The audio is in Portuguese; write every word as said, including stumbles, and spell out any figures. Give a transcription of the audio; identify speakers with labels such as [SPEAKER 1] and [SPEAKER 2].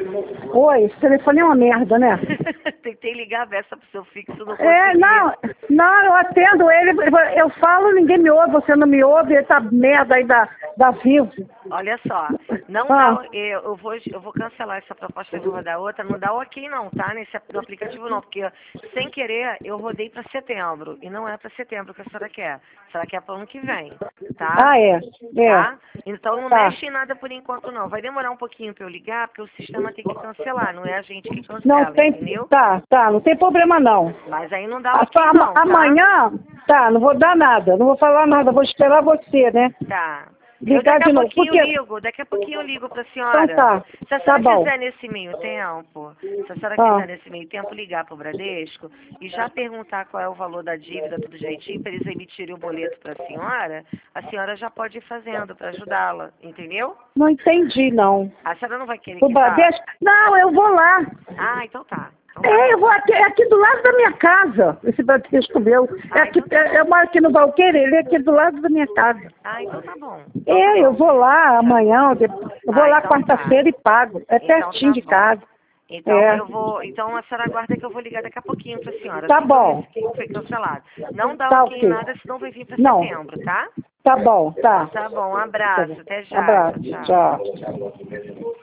[SPEAKER 1] Oi, esse telefone é uma merda, né?
[SPEAKER 2] Tentei ligar a beça pro seu fixo, não consegui.
[SPEAKER 1] É, não, não, eu atendo ele, eu falo, ninguém me ouve, você não me ouve, essa merda aí da, da Vivo.
[SPEAKER 2] Olha só, não
[SPEAKER 1] Ah.
[SPEAKER 2] dá, eu, eu, vou, eu vou cancelar essa proposta e vou rodar outra, não dá ok não, tá? Nesse no aplicativo não, porque sem querer eu rodei para setembro, e não é para setembro que a senhora quer, a senhora quer para o ano que vem, tá?
[SPEAKER 1] Ah, é, é.
[SPEAKER 2] Tá? Então não
[SPEAKER 1] Tá.
[SPEAKER 2] mexe em nada por enquanto não, vai demorar um pouquinho para eu ligar, porque o sistema tem que cancelar, não é a gente que cancela,
[SPEAKER 1] Não tem,
[SPEAKER 2] entendeu?
[SPEAKER 1] tá, tá, não tem problema não.
[SPEAKER 2] Mas aí não dá
[SPEAKER 1] A-
[SPEAKER 2] ok
[SPEAKER 1] a-
[SPEAKER 2] não, tá?
[SPEAKER 1] Amanhã, tá, não vou dar nada, não vou falar nada, vou esperar você, né?
[SPEAKER 2] Tá. Eu
[SPEAKER 1] Ligar
[SPEAKER 2] daqui
[SPEAKER 1] de
[SPEAKER 2] a
[SPEAKER 1] novo,
[SPEAKER 2] pouquinho
[SPEAKER 1] porque...
[SPEAKER 2] ligo, daqui a pouquinho eu ligo pra
[SPEAKER 1] Então
[SPEAKER 2] senhora.
[SPEAKER 1] tá,
[SPEAKER 2] Se a
[SPEAKER 1] tá
[SPEAKER 2] senhora
[SPEAKER 1] bom.
[SPEAKER 2] quiser nesse meio tempo, se a senhora
[SPEAKER 1] Ah.
[SPEAKER 2] quiser nesse meio tempo ligar pro Bradesco e já perguntar qual é o valor da dívida, tudo direitinho, para eles emitirem o boleto pra senhora, a senhora já pode ir fazendo para ajudá-la, entendeu?
[SPEAKER 1] Não entendi, não.
[SPEAKER 2] A senhora não vai querer
[SPEAKER 1] O
[SPEAKER 2] que vá?
[SPEAKER 1] Bradesco? Não, eu vou lá.
[SPEAKER 2] Ah, então tá. Então tá
[SPEAKER 1] É, eu
[SPEAKER 2] bom.
[SPEAKER 1] vou aqui, é aqui do lado da minha casa, esse Bradesco meu. É
[SPEAKER 2] Ah,
[SPEAKER 1] aqui,
[SPEAKER 2] então tá
[SPEAKER 1] é- eu moro aqui no Valqueire, ele é aqui do lado da minha casa.
[SPEAKER 2] Ah, então tá bom. Então tá
[SPEAKER 1] É, eu
[SPEAKER 2] bom.
[SPEAKER 1] vou lá amanhã, eu de- eu vou
[SPEAKER 2] Ah,
[SPEAKER 1] lá
[SPEAKER 2] então tá.
[SPEAKER 1] quarta-feira e pago. É
[SPEAKER 2] Então
[SPEAKER 1] pertinho
[SPEAKER 2] tá
[SPEAKER 1] de
[SPEAKER 2] bom.
[SPEAKER 1] casa.
[SPEAKER 2] Então
[SPEAKER 1] É.
[SPEAKER 2] eu vou, então a senhora aguarda que eu vou ligar daqui a pouquinho pra senhora,
[SPEAKER 1] Tá
[SPEAKER 2] assim que eu
[SPEAKER 1] bom.
[SPEAKER 2] ver que foi cancelado. Não dá
[SPEAKER 1] Tá
[SPEAKER 2] ok em
[SPEAKER 1] ok.
[SPEAKER 2] nada, senão vai vir pra
[SPEAKER 1] Não,
[SPEAKER 2] setembro, tá?
[SPEAKER 1] tá bom, tá.
[SPEAKER 2] Tá bom, um abraço, até já, tchau,
[SPEAKER 1] Abraço,
[SPEAKER 2] tchau.
[SPEAKER 1] tchau.